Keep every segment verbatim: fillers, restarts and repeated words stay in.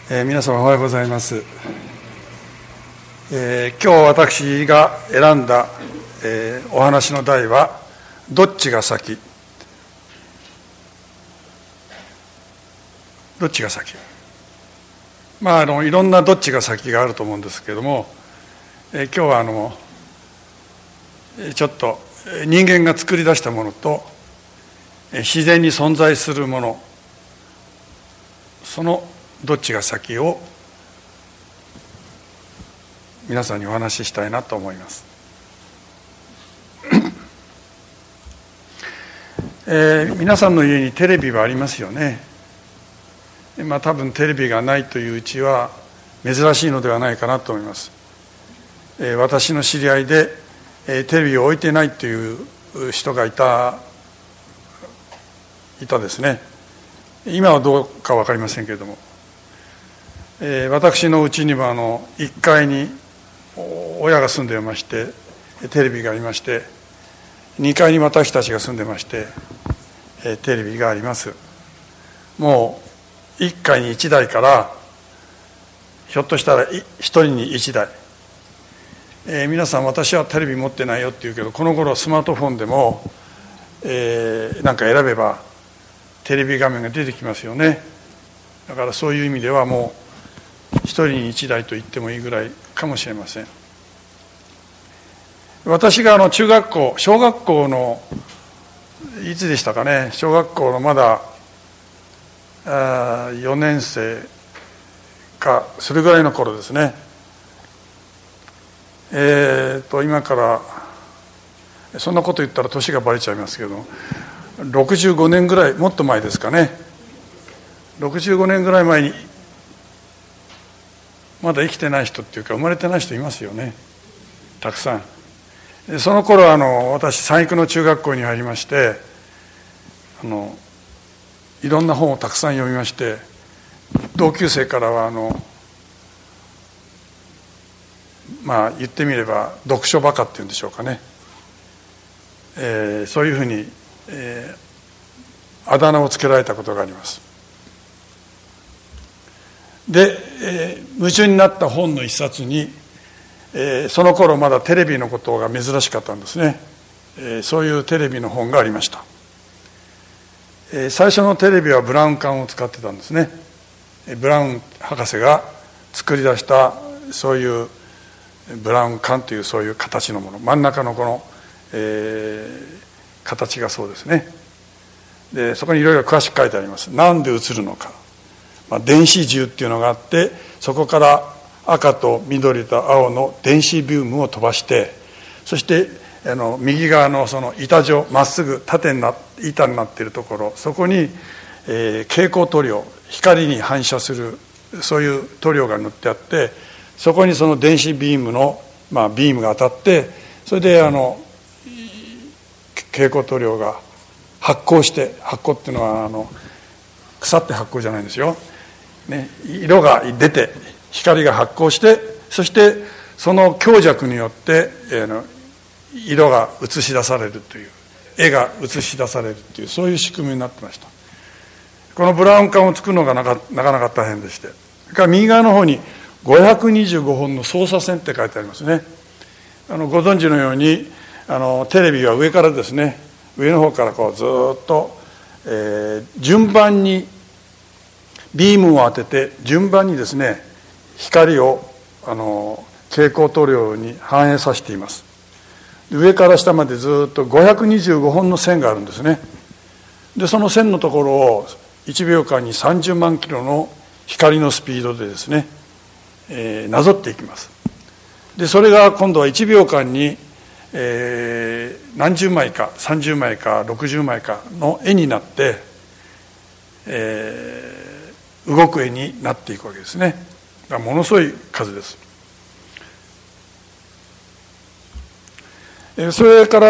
えー、皆様おはようございます。えー、今日私が選んだ、えー、お話の題はどっちが先どっちが先まああのいろんなどっちが先があると思うんですけれども、えー、今日はあのちょっと人間が作り出したものと自然に存在するもの、そのどっちが先を皆さんにお話ししたいなと思います。えー、皆さんの家にテレビはありますよね。まあ多分テレビがないといううちは珍しいのではないかなと思います。えー、私の知り合いで、えー、テレビを置いてないという人がいたいたですね。今はどうか分かりませんけれども、えー、私のうちにはあのいっかいに親が住んでいましてテレビがありまして、にかいに私たちが住んでまして、えー、テレビがあります。もういっかいにいちだいからひょっとしたらひとりにいちだい、えー、皆さん私はテレビ持ってないよって言うけど、この頃スマートフォンでも、えー、なんか選べばテレビ画面が出てきますよね。だからそういう意味ではもう一人に一台と言ってもいいぐらいかもしれません。私があの中学校小学校のいつでしたかね、小学校のまだよねん生かそれぐらいの頃ですね。えーと今からそんなこと言ったら年がバレちゃいますけど、ろくじゅうごねんぐらい、もっと前ですかね、ろくじゅうごねんぐらい前にまだ生きてない人っていうか生まれてない人いますよね、たくさん。その頃あの私三育の中学校に入りまして、あのいろんな本をたくさん読みまして、同級生からはあのまあ言ってみれば読書バカっていうんでしょうかね、えー、そういうふうに、えー、あだ名をつけられたことがあります。で、えー、夢中になった本の一冊に、えー、その頃まだテレビのことが珍しかったんですね、えー、そういうテレビの本がありました。えー、最初のテレビはブラウン管を使ってたんですね。ブラウン博士が作り出したそういうブラウン管というそういう形のもの、真ん中のこの、えー、形がそうですね。でそこにいろいろ詳しく書いてあります。なんで映るのか、まあ、電子銃っていうのがあって、そこから赤と緑と青の電子ビームを飛ばして、そしてあの右側のその板状まっすぐ縦にな板になっているところ、そこに、えー、蛍光塗料、光に反射するそういう塗料が塗ってあって、そこにその電子ビームの、まあ、ビームが当たって、それであの蛍光塗料が発光して、発光っていうのはあの腐って発光じゃないんですよ、ね、色が出て光が発光して、そしてその強弱によって、えー、色が映し出されるという、絵が映し出されるという、そういう仕組みになってました。このブラウン管を作るのがなかなかなか大変でして、それから右側の方にごひゃくにじゅうごほんの操作線って書いてありますね。あのご存知のようにあのテレビは上からですね、上の方からこうずっと、えー、順番にビームを当てて順番にですね、光をあの蛍光塗料に反映させています。上から下までずっとごひゃくにじゅうごほんの線があるんですね。でその線のところをいちびょうかんにさんじゅうまんキロの光のスピードでですね、えー、なぞっていきます。でそれが今度はいちびょうかんに、えー、何十枚かさんじゅうまいかろくじゅうまいかの絵になって、えー、動く絵になっていくわけですね。だからものすごい数です。それから、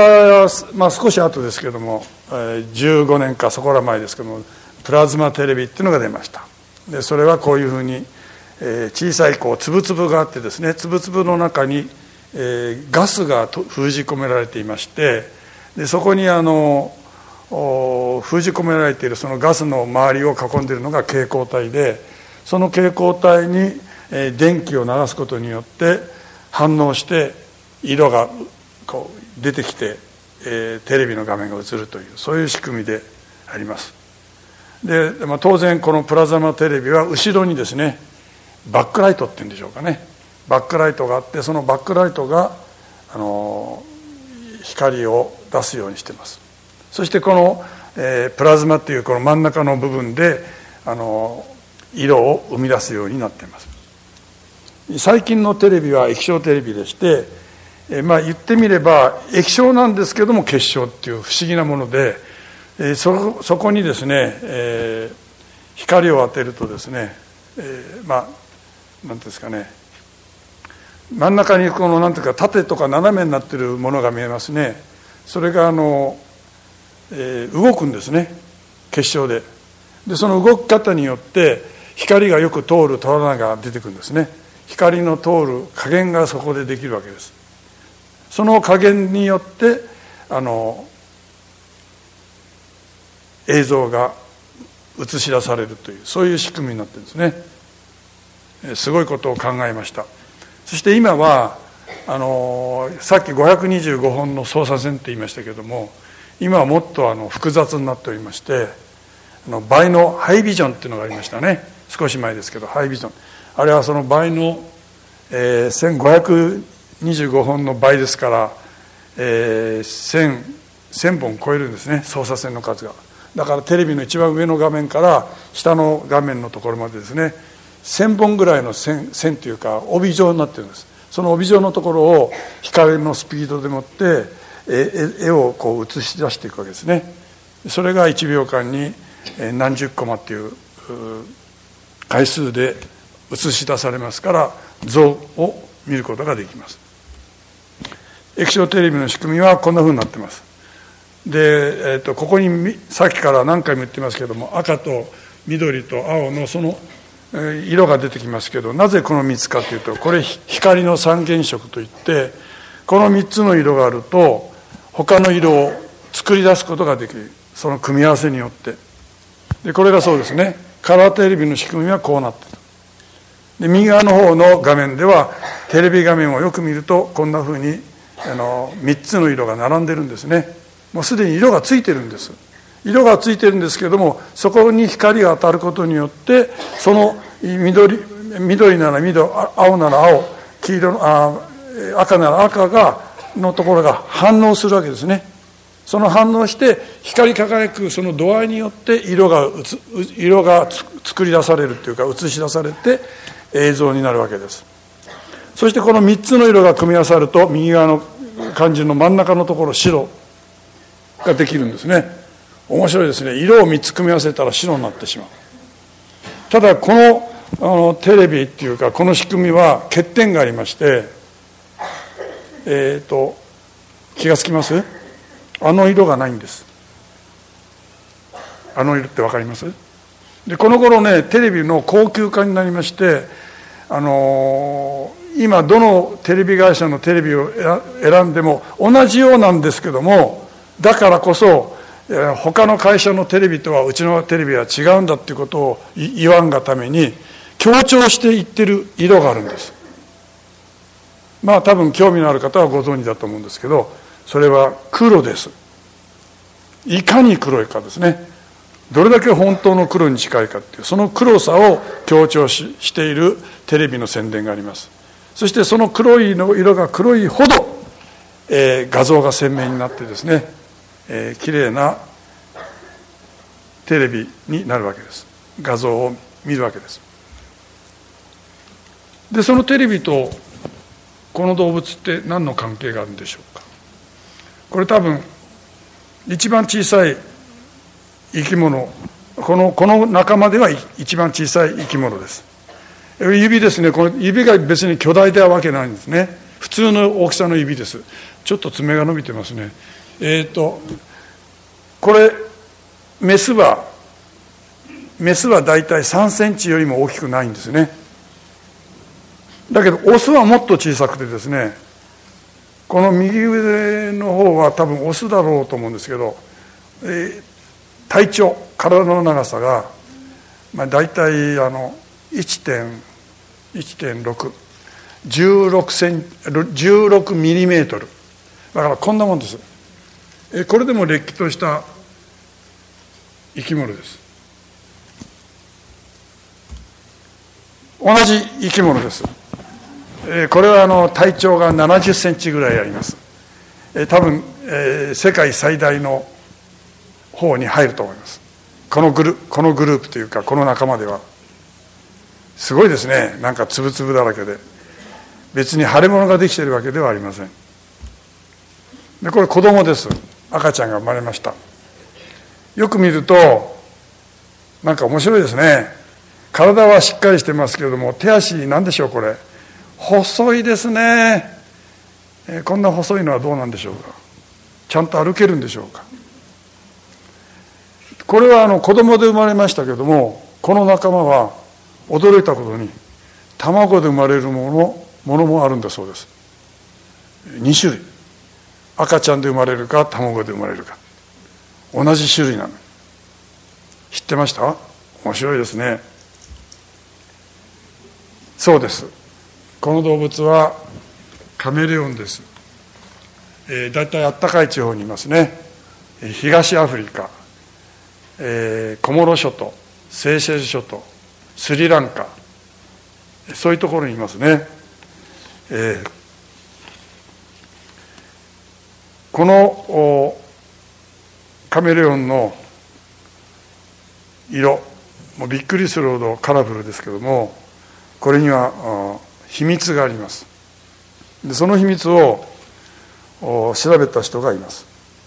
まあ、少し後ですけども、じゅうごねんかそこら前ですけども、プラズマテレビっていうのが出ました。でそれはこういうふうに、えー、小さいこう粒々があってですね、粒々の中に、えー、ガスが封じ込められていまして、でそこにあの封じ込められているそのガスの周りを囲んでいるのが蛍光体で、 その蛍光体に電気を流すことによって反応して色がこう出てきて、えー、テレビの画面が映るという、そういう仕組みであります。で、まあ、当然このプラズマテレビは後ろにですね、バックライトっていうんでしょうかね、バックライトがあって、そのバックライトがあの光を出すようにしています。そしてこの、えー、プラズマっていうこの真ん中の部分であの色を生み出すようになっています。最近のテレビは液晶テレビでして、えー、まあ言ってみれば液晶なんですけども結晶っていう不思議なもので、えー、そ, そこにですね、えー、光を当てるとですね、えー、まあ何ですかね、真ん中にこの何ていうか縦とか斜めになっているものが見えますね。それがあの、えー、動くんですね、結晶で。でその動き方によって光がよく通る通らないが出てくるんですね。光の通る加減がそこでできるわけです。その加減によってあの映像が映し出されるという、そういう仕組みになってるんですね。すごいことを考えました。そして今はあのさっきごひゃくにじゅうごほんの操作線って言いましたけれども、今はもっとあの複雑になっておりまして、あの倍のハイビジョンっていうのがありましたね。少し前ですけど、ハイビジョン、あれはその倍の、えー、せんごひゃくにじゅうごほんの倍ですから、えー、1000, 1000本超えるんですね、操作線の数が。だからテレビの一番上の画面から下の画面のところまでですね、せんぼんぐらいの線、線というか帯状になってるんです。その帯状のところを光のスピードでもって絵をこう映し出していくわけですね。それがいちびょうかんに何十コマっていう回数で映し出されますから、像を見ることができます。液晶テレビの仕組みはこんなふうになっています。で、えー、とここにさっきから何回も言ってますけども、赤と緑と青のその色が出てきますけど、なぜこのみっつかというと、これ光の三原色といって、このみっつの色があると他の色を作り出すことができる、その組み合わせによって。でこれがそうですね、カラーテレビの仕組みはこうなっている。で右側の方の画面ではテレビ画面をよく見るとこんなふうにあのみっつの色が並んでるんですね。もうすでに色がついてるんです。色がついてるんですけれども、そこに光が当たることによってその緑、緑なら緑、青なら青、黄色あ赤なら赤がのところが反応するわけですね。その反応して光り輝くその度合いによって色が色が作り出されるというか映し出されて映像になるわけです。そしてこのみっつの色が組み合わさると右側の肝心の真ん中のところ白ができるんですね。面白いですね。色をみっつ組み合わせたら白になってしまう。ただこの、あのテレビっていうかこの仕組みは欠点がありまして、えっと気がつきます？あの色がないんです。あの色って分かります？でこの頃ね、テレビの高級化になりまして、あのー、今どのテレビ会社のテレビを選んでも同じようなんですけども、だからこそ他の会社のテレビとはうちのテレビは違うんだっていうことを言わんがために強調して言ってる色があるんです。まあ多分興味のある方はご存知だと思うんですけど、それは黒です。いかに黒いかですね。どれだけ本当の黒に近いかっていう、その黒さを強調 し, しているテレビの宣伝があります。そしてその黒いの色が黒いほど、えー、画像が鮮明になってですね、えー、きれいなテレビになるわけです。画像を見るわけです。でそのテレビとこの動物って何の関係があるんでしょうか。これ多分一番小さい生き物、このこの仲間では一番小さい生き物です。指ですね。この指が別に巨大ではわけないんですね。普通の大きさの指です。ちょっと爪が伸びてますね。えっとこれメスはメスはだいたいさんセンチよりも大きくないんですね。だけどオスはもっと小さくてですね、この右上の方は多分オスだろうと思うんですけど、えー、体長、体の長さが、まあ、大体あのいってんろく、じゅうろくセンじゅうろくミリメートル、だからこんなもんです。えこれでもれっきとした生き物です。同じ生き物です。えこれはあの体長がななじゅっセンチぐらいあります。え多分、えー、世界最大の方に入ると思います。このグルこのグループというかこの仲間では。すごいですね。なんかつぶつぶだらけで、別に腫れ物ができているわけではありません。でこれ子供です。赤ちゃんが生まれました。よく見るとなんか面白いですね。体はしっかりしてますけれども、手足なんでしょう、これ細いですね。えー、こんな細いのはどうなんでしょうか。ちゃんと歩けるんでしょうか。これはあの子供で生まれましたけれども、この仲間は驚いたことに卵で生まれるものものもあるんだそうです。に種類、赤ちゃんで生まれるか卵で生まれるか、同じ種類なの。知ってました？面白いですね。そうです。この動物はカメレオンです。えー、だいたいあったかい地方にいますね。東アフリカ、えー、コモロ諸島、セーシェル諸島、スリランカ、そういうところにいますね。えー、このカメレオンの色、もうびっくりするほどカラフルですけども、これには秘密があります。でその秘密を調べた人がいます。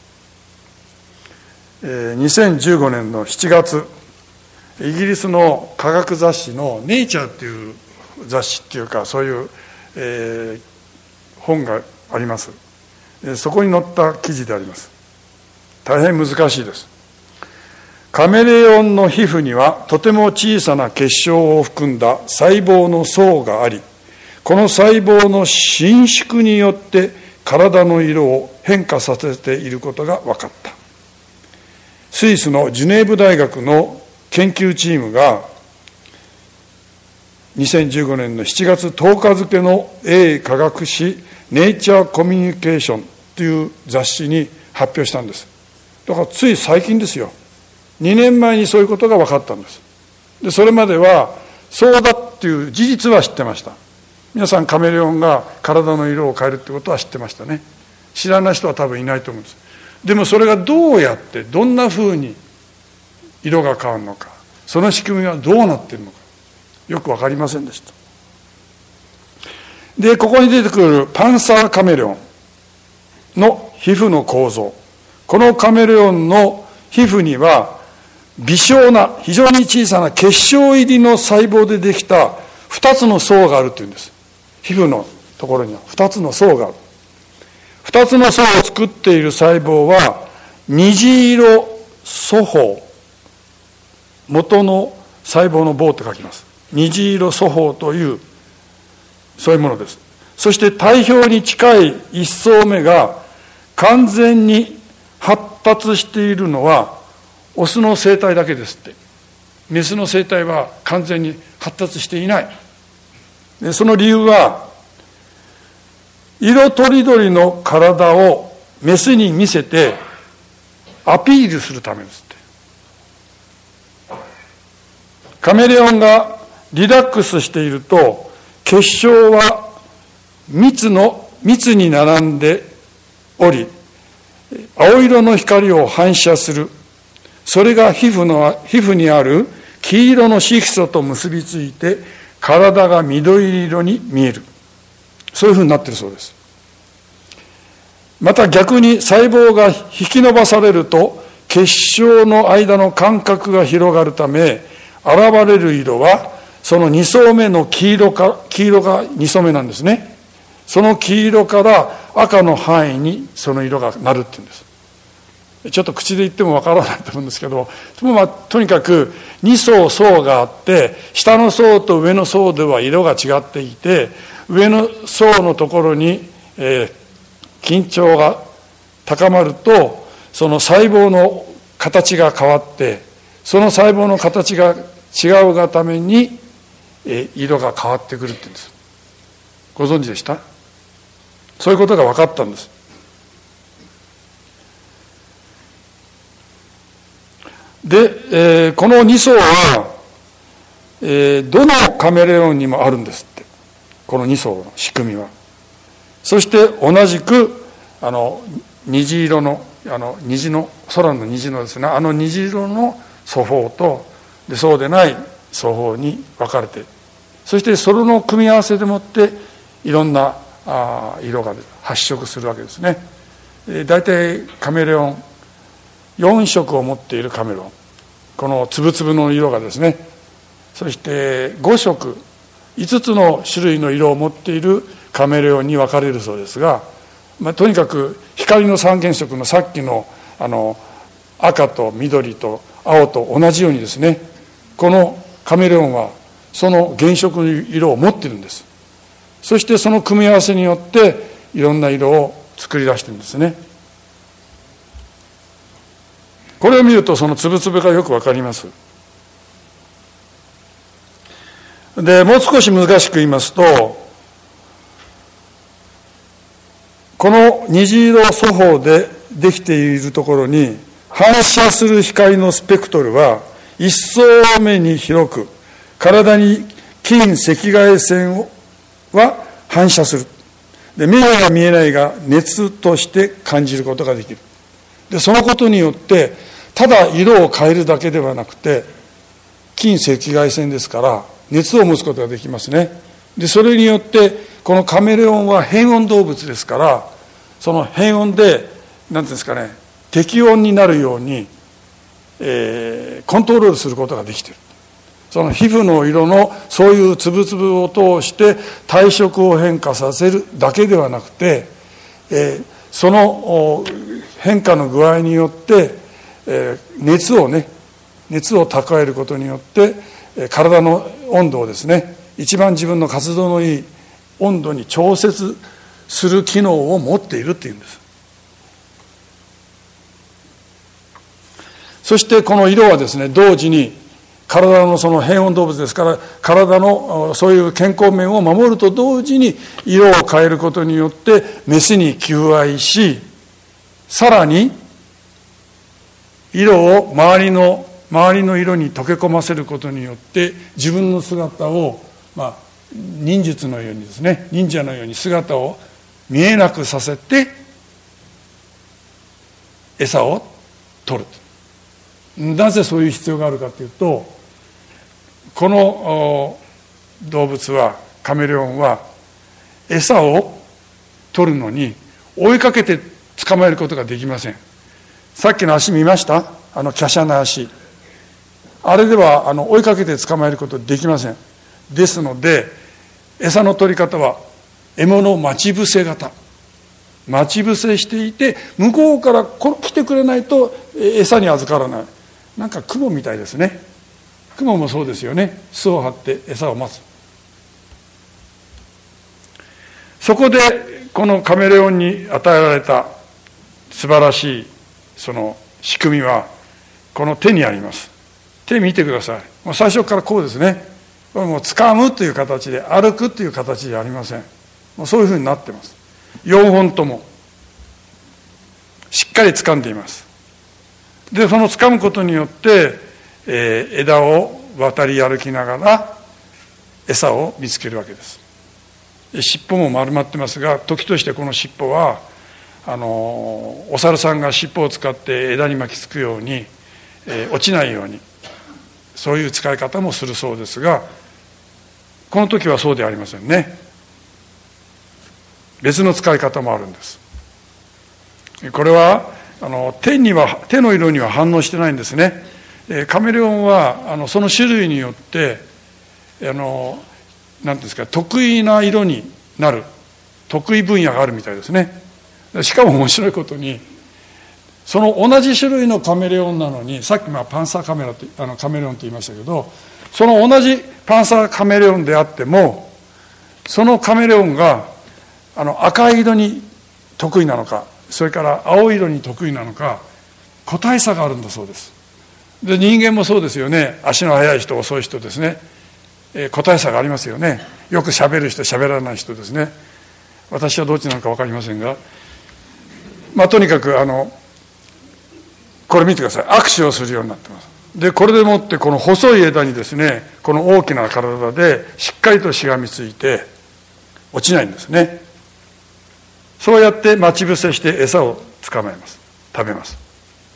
にせんじゅうごねんのしちがつ、イギリスの科学雑誌のネイチャーっていう雑誌っていうか、そういう、えー、本があります。そこに載った記事であります。大変難しいです。カメレオンの皮膚にはとても小さな結晶を含んだ細胞の層があり、この細胞の伸縮によって体の色を変化させていることが分かった。スイスのジュネーブ大学の研究チームがにせんじゅうごねんのしちがつとおか付の英科学誌ネイチャーコミュニケーションという雑誌に発表したんです。だからつい最近ですよ。にねんまえにそういうことが分かったんです。でそれまではそうだっていう事実は知ってました。皆さんカメレオンが体の色を変えるってことは知ってましたね。知らない人は多分いないと思うんです。でもそれがどうやってどんなふうに色が変わるのか、その仕組みはどうなっているのかよく分かりませんでした。でここに出てくるパンサーカメレオンの皮膚の構造、このカメレオンの皮膚には微小な非常に小さな結晶入りの細胞でできたふたつの層があるというんです。皮膚のところにはふたつの層がある。ふたつの層を作っている細胞は虹色素胞、元の細胞の棒と書きます。虹色素胞というそういうものです。そして体表に近い一層目が完全に発達しているのはオスの生体だけですって。メスの生体は完全に発達していない。でその理由は色とりどりの体をメスに見せてアピールするためですって。カメレオンがリラックスしていると結晶は密の密に並んでおり、青色の光を反射する。それが皮膚の皮膚にある黄色の色素と結びついて体が緑色に見える。そういうふうになっているそうです。また逆に細胞が引き伸ばされると結晶の間の間隔が広がるため、現れる色はそのに層目の黄色か黄色がに層目なんですね。その黄色から赤の範囲にその色がなるっていうんです。ちょっと口で言ってもわからないと思うんですけど、まあ、とにかくに層層があって、下の層と上の層では色が違っていて、上の層のところに、えー、緊張が高まるとその細胞の形が変わって、その細胞の形が違うがために色が変わってくるって言うんです。ご存知でした？そういうことが分かったんです。で、えー、このに層は、えー、どのカメレオンにもあるんですって、このに層の仕組みは。そして同じくあの虹色のあの虹の空の虹のですね、あの虹色の素胞とでそうでない素胞に分かれて、そしてそれの組み合わせでもっていろんなあ色が発色するわけですね。大体カメレオンよん色を持っているカメレオン、この粒々の色がですね、そしてご色いつつの種類の色を持っているカメレオンに分かれるそうですが、まあ、とにかく光の三原色のさっきのあの赤と緑と青と同じようにですね、このカメレオンはその原色の色を持っているんです。そしてその組み合わせによっていろんな色を作り出しているんですね。これを見るとその粒々がよくわかります。で、もう少し難しく言いますと、この虹色素胞でできているところに反射する光のスペクトルは一層目に広く、体に近赤外線は反射する。で、目が見えないが熱として感じることができる。で、そのことによってただ色を変えるだけではなくて、近赤外線ですから熱を持つことができますね。で、それによってこのカメレオンは変温動物ですから、その変温で何ていうんですかね、適温になるように、えー、コントロールすることができている。その皮膚の色のそういう粒々を通して体色を変化させるだけではなくて、えー、その変化の具合によって、えー、熱をね熱を蓄えることによって、えー、体の温度をですね、一番自分の活動のいい温度に調節する機能を持っているっていうんです。そしてこの色はですね、同時に体のその変温動物ですから、体のそういう健康面を守ると同時に色を変えることによってメスに求愛し、さらに色を周りの周りの色に溶け込ませることによって自分の姿を、まあ、忍術のようにですね、忍者のように姿を見えなくさせて餌を取る。なぜそういう必要があるかというと、この動物はカメレオンは餌を取るのに追いかけて捕まえることができません。さっきの足見ました？あの華奢な足、あれではあの追いかけて捕まえることできません。ですので餌の取り方は獲物待ち伏せ型、待ち伏せしていて向こうから来てくれないと餌に預からない。なんかクモみたいですね。クモもそうですよね。巣を張って餌を待つ。そこでこのカメレオンに与えられた素晴らしいその仕組みはこの手にあります。手見てください。もう最初からこうですね。これもう掴むという形で、歩くという形じゃありません。もうそういうふうになっています。よんほんともしっかり掴んでいます。で、その掴むことによって、えー、枝を渡り歩きながら餌を見つけるわけです。尻尾も丸まってますが、時としてこの尻尾はあのお猿さんが尻尾を使って枝に巻きつくように、えー、落ちないように、そういう使い方もするそうですが、この時はそうではありませんね。別の使い方もあるんです。これはあの手には手の色には反応してないんですね。カメレオンはあのその種類によってあのなんですか、得意な色になる得意分野があるみたいですね。しかも面白いことに、その同じ種類のカメレオンなのに、さっきまあパンサーカメラとあのカメレオンと言いましたけど、その同じパンサーカメレオンであっても、そのカメレオンがあの赤い色に得意なのか、それから青い色に得意なのか、個体差があるんだそうです。で、人間もそうですよね。足の速い人遅い人ですね、 えー、個体差がありますよね。よく喋る人、喋らない人ですね。私はどっちなのか分かりませんが、まあとにかくあのこれ見てください。握手をするようになってます。でこれでもってこの細い枝にですね、この大きな体でしっかりとしがみついて落ちないんですね。そうやって待ち伏せして餌を捕まえます。食べます。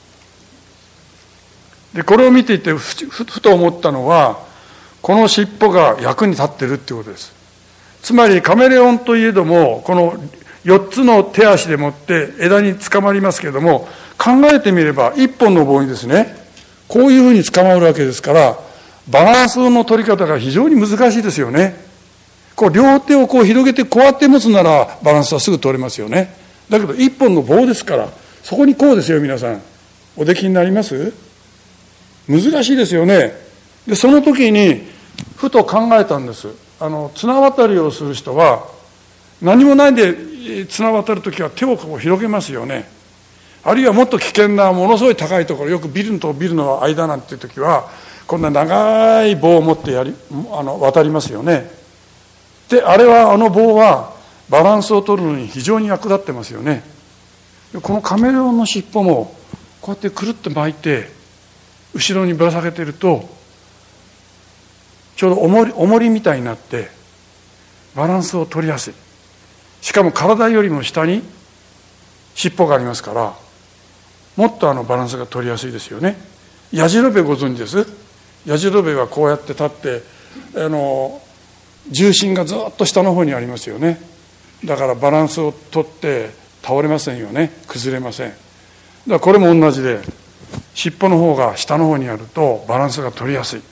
でこれを見ていて ふ, ふ, ふと思ったのは、この尻尾が役に立ってるっていうことです。つまりカメレオンといえども、このよっつの手足でもって枝に捕まりますけれども、考えてみれば一本の棒にですね、こういうふうに捕まるわけですから、バランスの取り方が非常に難しいですよね。こう両手をこう広げてこうやって持つならバランスはすぐ取れますよね。だけど一本の棒ですから、そこにこうですよ。皆さんおできになります？難しいですよね。でその時にふと考えたんです。あの綱渡りをする人は何もないで綱渡る時は手をこう広げますよね。あるいはもっと危険なものすごい高いところ、よくビルとビルの間なんていう時はこんな長い棒を持ってやりあの渡りますよね。であれはあの棒はバランスを取るのに非常に役立ってますよね。このカメレオンの尻尾もこうやってくるっと巻いて後ろにぶら下げてると、ちょうど重り、重りみたいになってバランスを取りやすい。しかも体よりも下に尻尾がありますから、もっとあのバランスが取りやすいですよね。ヤジロベご存知です？ヤジロベはこうやって立って、あの重心がずっと下の方にありますよね。だからバランスを取って倒れませんよね。崩れません。だからこれも同じで、尻尾の方が下の方にあるとバランスが取りやすい。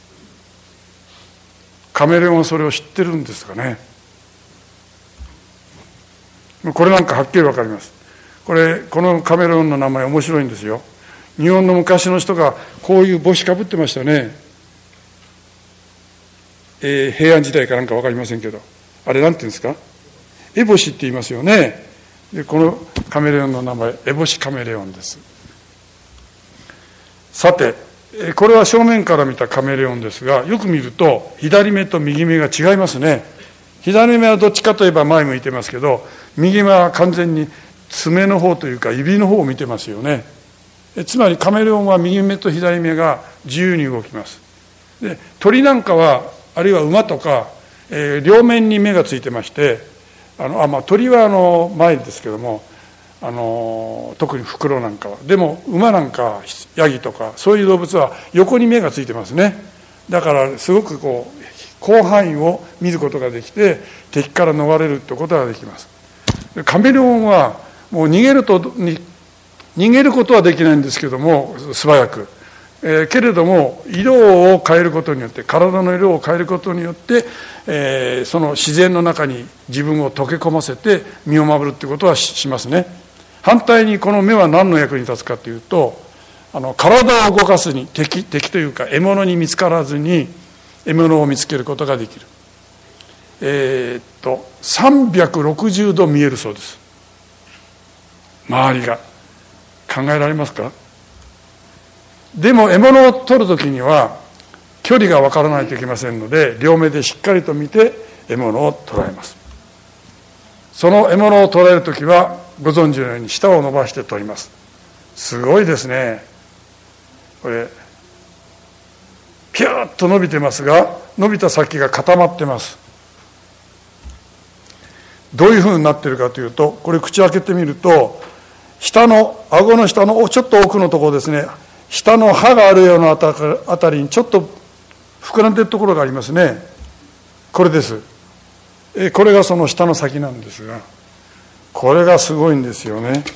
カメレオンはそれを知ってるんですかね。これなんかはっきりわかります。これこのカメレオンの名前面白いんですよ。日本の昔の人がこういう帽子かぶってましたね。えー、平安時代かなんかわかりませんけど、あれなんていうんですか、エボシって言いますよね。でこのカメレオンの名前エボシカメレオンです。さてこれは正面から見たカメレオンですが、よく見ると左目と右目が違いますね。左目はどっちかといえば前向いてますけど、右目は完全に爪の方というか指の方を見てますよね。つまりカメレオンは右目と左目が自由に動きます。で鳥なんかは、あるいは馬とか、えー、両面に目がついてまして、あのあ、まあ、鳥はあの前ですけども、あの特にフクロウなんかは、でも馬なんかヤギとかそういう動物は横に目がついてますね。だからすごくこう広範囲を見ることができて、敵から逃れるってことができます。カメレオンはもう逃げるとに逃げることはできないんですけども、素早く、えー、けれども色を変えることによって、体の色を変えることによって、えー、その自然の中に自分を溶け込ませて身を守るってことは し, しますね。反対にこの目は何の役に立つかというと、あの体を動かすに、敵敵というか獲物に見つからずに獲物を見つけることができる。えー、っとさんびゃくろくじゅうど見えるそうです、周りが。考えられますか？でも獲物を取るときには距離が分からないといけませんので、両目でしっかりと見て獲物を捉えます。その獲物を捉えるときはご存知のように舌を伸ばして取ります。すごいですね。これピューッと伸びてますが、伸びた先が固まってます。どういうふうになっているかというと、これ口開けてみると、下の顎の下のちょっと奥のところですね、下の歯があるようなあたりにちょっと膨らんでいるところがありますね。これです。えこれがその下の先なんですが、これがすごいんですよね。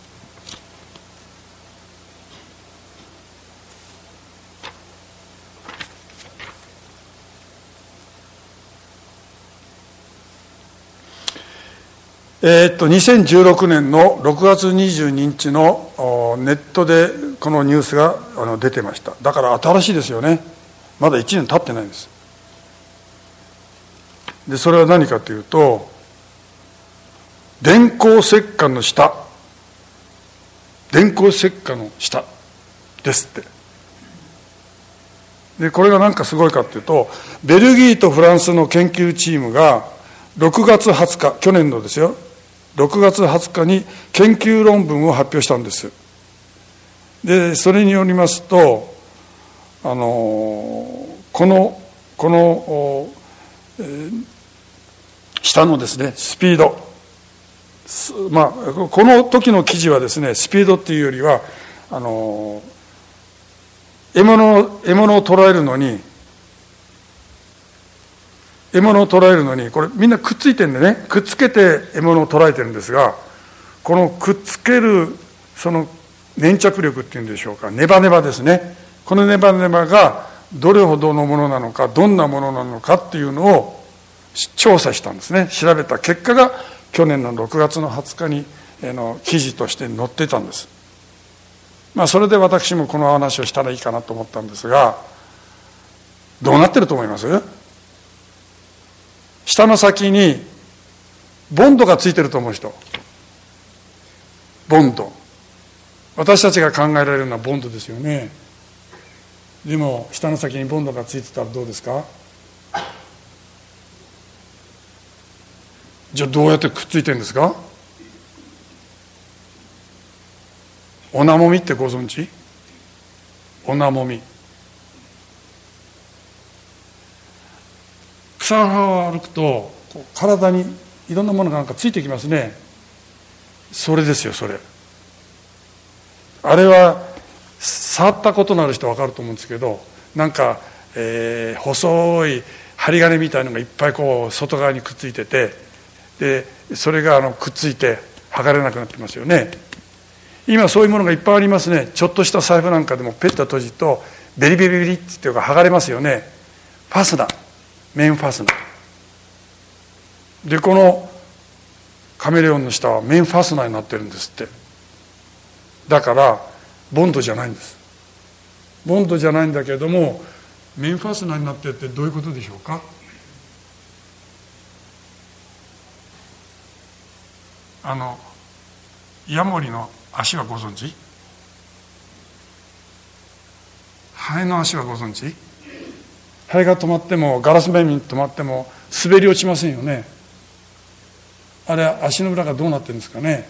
えー、っとにせんじゅうろくねんのろくがつにじゅうににちのネットでこのニュースがあの出てました。だから新しいですよね。まだいちねん経ってないんです。でそれは何かというと、電光石火の下、電光石火の下ですって。 でこれが何かすごいかっていうと、ベルギーとフランスの研究チームがろくがつはつか、去年のですよ、ろくがつはつかに研究論文を発表したんです。でそれによりますと、あのこのこの、えー、下のですねスピード、まあこの時の記事はですね、スピードっていうよりはあの獲物獲物を捕らえるのに獲物を捕らえるのにこれみんなくっついてるんでね、くっつけて獲物を捕らえてるんですが、このくっつけるその粘着力っていうんでしょうか、ネバネバですね、このネバネバがどれほどのものなのか、どんなものなのかっていうのを調査したんですね。調べた結果が去年のろくがつのはつかにの記事として載っていたんです。まあそれで私もこの話をしたらいいかなと思ったんですが、どうなってると思います？下の先にボンドがついてると思う人、ボンド、私たちが考えられるのはボンドですよね。でも下の先にボンドがついてたらどうですか？じゃあどうやってくっついてるんですか？オナモミってご存知？オナモミ、草原を歩くと体にいろんなものがなんかついてきますね。それですよ、それ。あれは触ったことのある人は分かると思うんですけど、なんか、えー、細い針金みたいのがいっぱいこう外側にくっついてて、でそれがあのくっついて剥がれなくなってますよね。今そういうものがいっぱいありますね。ちょっとした財布なんかでもペッと閉じるとベリベリベリっていうか剥がれますよね。ファスナー、メインファスナーで、このカメレオンの下はメインファスナーになってるんですって。だからボンドじゃないんです。ボンドじゃないんだけれどもメインファスナーになってるってどういうことでしょうか？あのヤモリの足はご存知？ハエの足はご存知？ハエが止まっても、ガラス面に止まっても滑り落ちませんよね。あれ足の裏がどうなってるんですかね？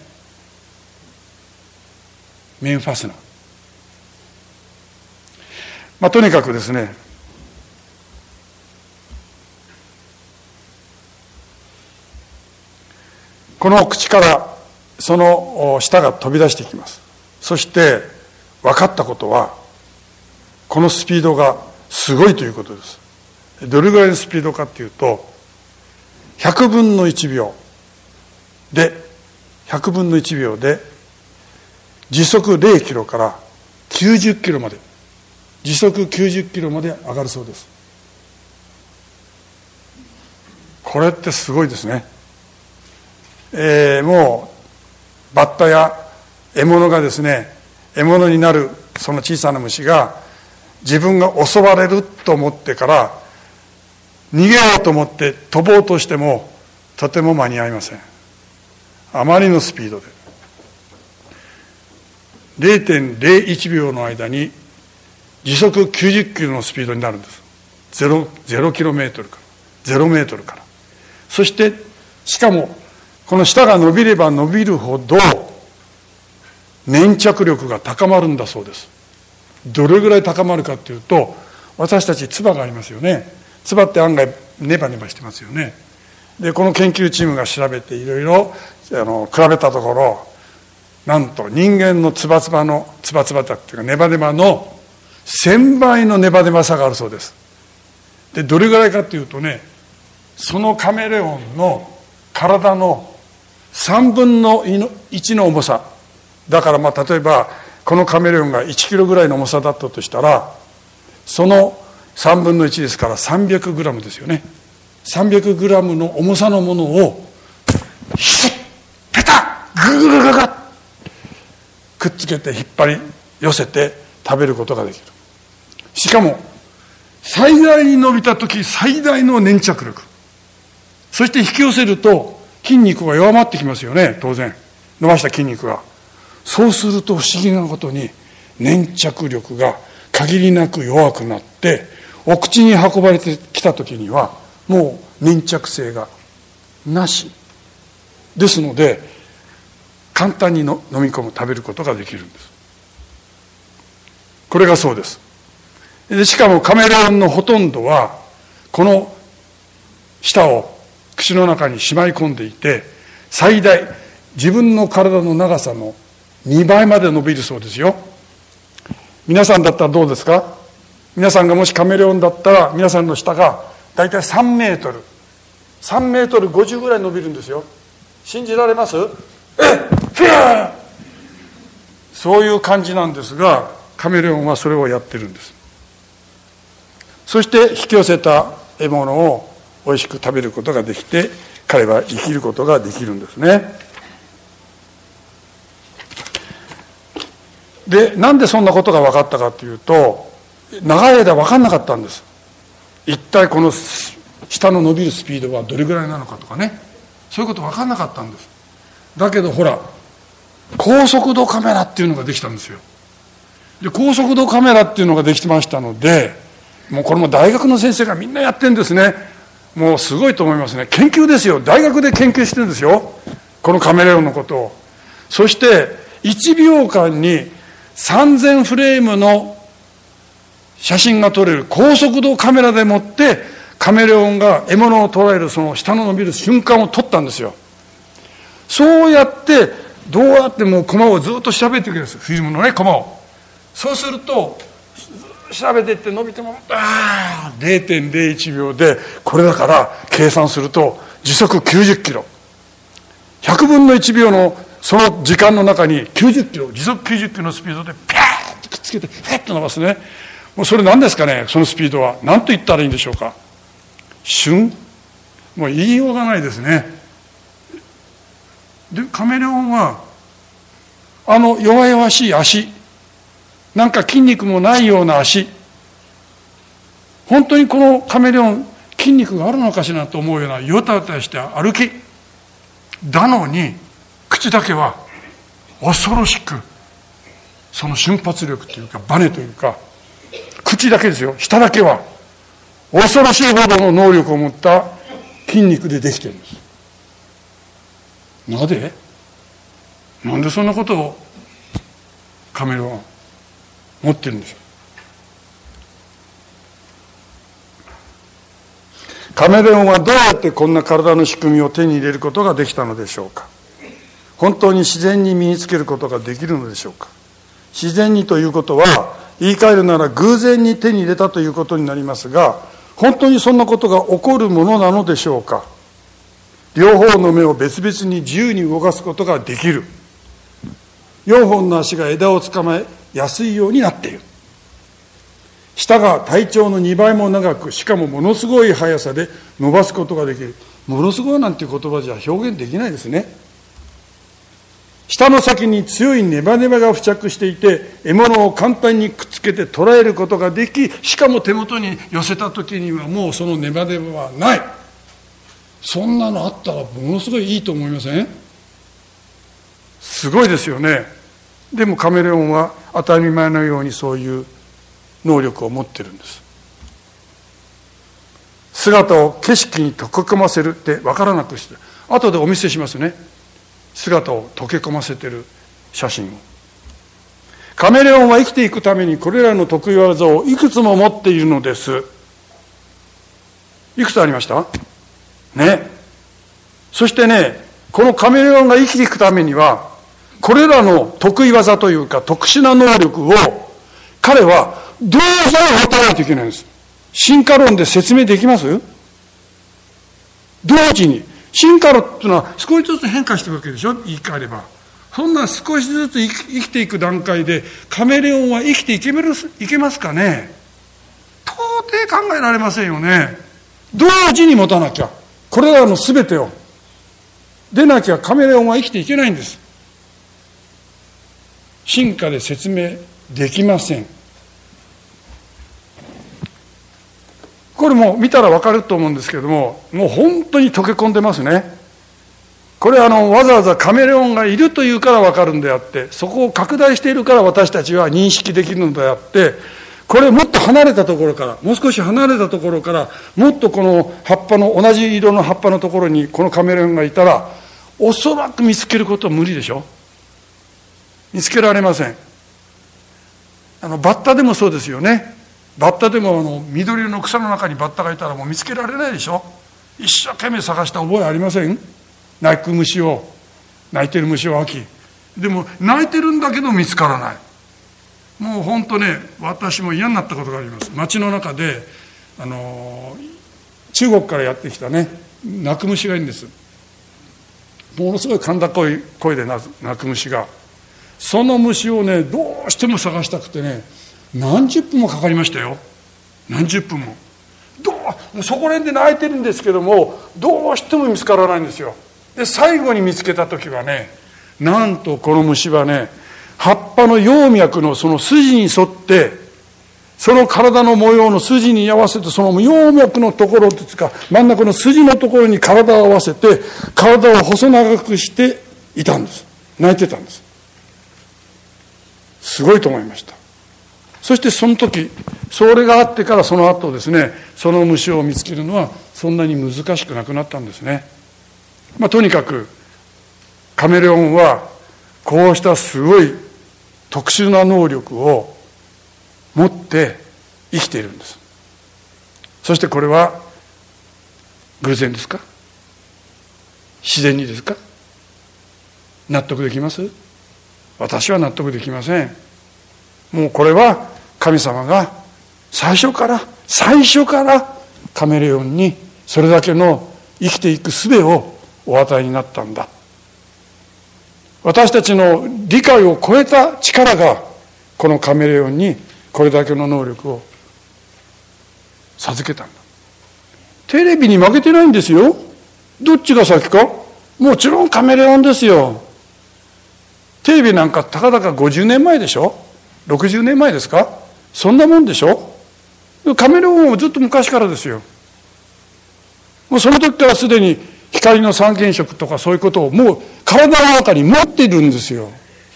メインファスナー。まあとにかくですね、この口からその舌が飛び出してきます。そして分かったことは、このスピードがすごいということです。どれぐらいのスピードかっていうと、ひゃくぶんのいちびょうでひゃくぶんのいちびょうで時速ゼロキロからきゅうじゅっキロまで、時速きゅうじゅっキロまで上がるそうです。これってすごいですね。えー、もうバッタや獲物がですね、獲物になるその小さな虫が自分が襲われると思ってから逃げようと思って飛ぼうとしてもとても間に合いません。あまりのスピードで ゼロてんゼロいちびょうの間に時速きゅうじゅっキロのスピードになるんです。ゼロ、ゼロキロメートルからゼロメートルから。そしてしかもこの舌が伸びれば伸びるほど粘着力が高まるんだそうです。どれぐらい高まるかというと、私たち唾がありますよね。唾って案外ネバネバしてますよね。でこの研究チームが調べていろいろあの比べたところ、なんと人間のつばつばのつばつばだっていうかネバネバのせんばいのネバネバさがあるそうです。でどれぐらいかというとね、そのカメレオンの体のさんぶんのいちの重さだから、まあ例えばこのカメレオンがいちキロぐらいの重さだったとしたら、そのさんぶんのいちですからさんびゃくグラムですよね。さんびゃくグラムの重さのものをひすっペタッグルグルグルくっつけて引っ張り寄せて食べることができる。しかも最大に伸びた時最大の粘着力、そして引き寄せると筋肉が弱まってきますよね。当然伸ばした筋肉が。そうすると不思議なことに粘着力が限りなく弱くなって、 お口に運ばれてきた時にはもう粘着性がなしですので、簡単にの飲み込む、食べることができるんです。これがそうです。でしかもカメレオンのほとんどはこの舌を口の中にしまい込んでいて、最大自分の体の長さのにばいまで伸びるそうですよ。皆さんだったらどうですか？皆さんがもしカメレオンだったら、皆さんの舌がだいたいさんメートルさんメートルごじゅうぐらい伸びるんですよ。信じられます？えっフィーそういう感じなんですが、カメレオンはそれをやってるんです。そして引き寄せた獲物をおいしく食べることができて、彼は生きることができるんですね。で、なんでそんなことが分かったかというと、長い間分かんなかったんです。一体この下の伸びるスピードはどれぐらいなのかとかね、そういうこと分かんなかったんです。だけどほら、高速度カメラっていうのができたんですよ。で、高速度カメラっていうのができましたので、もうこれも大学の先生がみんなやってるんですね。もうすごいと思いますね。研究ですよ。大学で研究してるんですよ、このカメレオンのことを。そしていちびょうかんにさんぜんフレームの写真が撮れる高速度カメラでもってカメレオンが獲物を捉えるその下の伸びる瞬間を撮ったんですよ。そうやってどうやってもうコマをずっと調べていくんです。フィルムのねコマを。そうすると調べていって伸びてもああ れいてんれいいちびょうで、これだから計算すると時速きゅうじゅっキロ、ひゃくぶんのいちびょうのその時間の中にきゅうじゅっキロ、時速きゅうじゅっキロのスピードでピャーッとくっつけてフェッと伸ばすね。もうそれ何ですかね、そのスピードは何と言ったらいいんでしょうか。瞬、もう言いようがないですね。でカメレオンはあの弱々しい足、なんか筋肉もないような足、本当にこのカメレオン筋肉があるのかしらと思うようなヨタヨタして歩きだのに、口だけは恐ろしくその瞬発力というかバネというか、口だけですよ、舌だけは恐ろしいほどの能力を持った筋肉でできているんです。なぜ？なんでそんなことをカメレオンは持ってるんでしょう。カメレオンはどうやってこんな体の仕組みを手に入れることができたのでしょうか。本当に自然に身につけることができるのでしょうか。自然にということは言い換えるなら偶然に手に入れたということになりますが、本当にそんなことが起こるものなのでしょうか。両方の目を別々に自由に動かすことができる。よんほんの足が枝をつかまえやすいようになっている。舌が体長のにばいも長く、しかもものすごい速さで伸ばすことができる。ものすごいなんていう言葉じゃ表現できないですね。舌の先に強いネバネバが付着していて、獲物を簡単にくっつけて捉えることができ、しかも手元に寄せた時にはもうそのネバネバはない。そんなのあったらものすごいいいと思いません？すごいですよね。でもカメレオンは当たり前のようにそういう能力を持ってるんです。姿を景色に溶け込ませるって分からなくして、後でお見せしますね。姿を溶け込ませてる写真を。カメレオンは生きていくためにこれらの得意技をいくつも持っているのです。いくつありましたね。そしてね、このカメレオンが生きていくためにはこれらの得意技というか特殊な能力を彼は同時に持たないといけないんです。進化論で説明できます？同時に。進化論っていうのは少しずつ変化していくわけでしょ、言い換えれば。そんな少しずつ生き、生きていく段階でカメレオンは生きていけますいけますかね。到底考えられませんよね。同時に持たなきゃ、これらの全てをでなきゃカメレオンは生きていけないんです。進化で説明できません。これも見たら分かると思うんですけれども、もう本当に溶け込んでますね。これはあのわざわざカメレオンがいるというから分かるんであって、そこを拡大しているから私たちは認識できるのであって、 これもっと離れたところから、もう少し離れたところから、もっとこの葉っぱの、同じ色の葉っぱのところにこのカメレオンがいたら、おそらく見つけることは無理でしょ。見つけられません。あのバッタでもそうですよね。バッタでもあの緑の草の中にバッタがいたらもう見つけられないでしょ。一生懸命探した覚えありません？鳴く虫を、鳴いてる虫を秋。でも鳴いてるんだけど見つからない。もう本当ね、私も嫌になったことがあります。街の中であの中国からやってきたね、鳴く虫がいるんです。ものすごい甲高い声で鳴く虫が、その虫をねどうしても探したくてね、何十分もかかりましたよ。何十分も。どうそこら辺で鳴いてるんですけども、どうしても見つからないんですよ。で最後に見つけた時はね、なんとこの虫はね、葉っぱの葉脈のその筋に沿って、その体の模様の筋に合わせて、その葉脈のところですか、真ん中の筋のところに体を合わせて、体を細長くしていたんです。泣いてたんです。すごいと思いました。そしてその時、それがあってからその後ですね、その虫を見つけるのはそんなに難しくなくなったんですね。まあとにかくカメレオンはこうしたすごい特殊な能力を持って生きているんです。そしてこれは偶然ですか？自然にですか？納得できます？私は納得できません。もうこれは神様が最初から最初からカメレオンにそれだけの生きていく術をお与えになったんだ。私たちの理解を超えた力がこのカメレオンにこれだけの能力を授けたんだ。テレビに負けてないんですよ。どっちが先か？もちろんカメレオンですよ。テレビなんかたかだかごじゅうねんまえでしょ？ろくじゅうねんまえですか？そんなもんでしょ。カメレオンはずっと昔からですよ。もうその時からすでに光の三原色とかそういうことをもう体の中に持っているんですよ。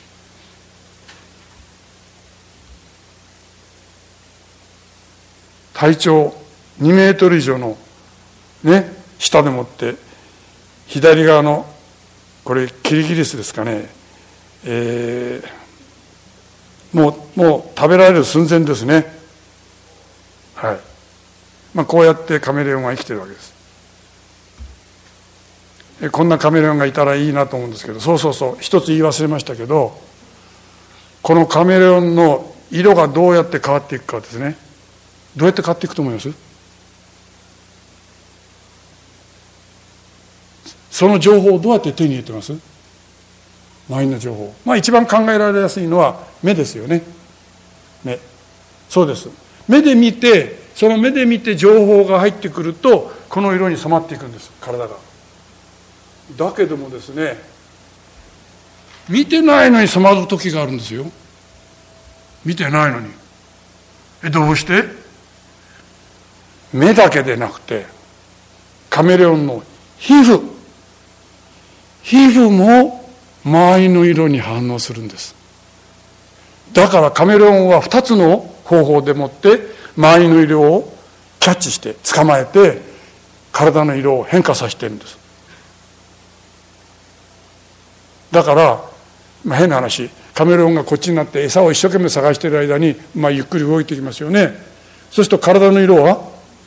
体長にメートル以上のね、下でもって左側のこれキリギリスですかね、えー、もうもう食べられる寸前ですね。はい。まあこうやってカメレオンは生きてるわけです。こんなカメレオンがいたらいいなと思うんですけど、そうそうそう、一つ言い忘れましたけど、このカメレオンの色がどうやって変わっていくかですね。どうやって変わっていくと思います？その情報をどうやって手に入れてます？周りの情報。まあ一番考えられやすいのは目ですよね。目。そうです。目で見て、その目で見て情報が入ってくると、この色に染まっていくんです、体が。だけどもですね、見てないのに染まる時があるんですよ。見てないのに。え、どうして？目だけでなくて、カメレオンの皮膚。皮膚も周りの色に反応するんです。だからカメレオンは二つの方法でもって周りの色をキャッチして捕まえて体の色を変化させてるんです。だから、まあ、変な話、カメレオンがこっちになって餌を一生懸命探している間に、まあ、ゆっくり動いていきますよね。そうすると体の色は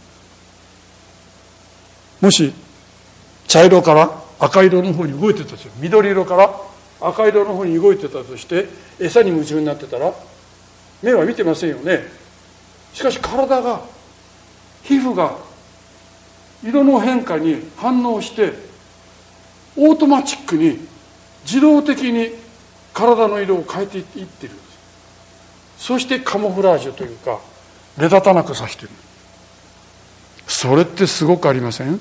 もし茶色から赤色の方に動いてたとして、緑色から赤色の方に動いてたとして、餌に夢中になってたら目は見てませんよね。しかし体が、皮膚が色の変化に反応してオートマチックに自動的に体の色を変えていってるんです。そしてカモフラージュというか目立たなくさせてる。それってすごくありません？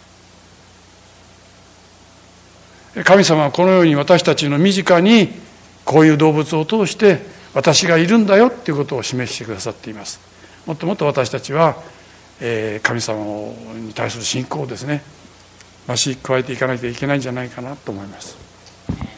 神様はこのように私たちの身近にこういう動物を通して私がいるんだよっていうことを示してくださっています。もっともっと私たちは、えー、神様に対する信仰をですね増し加えていかないといけないんじゃないかなと思います。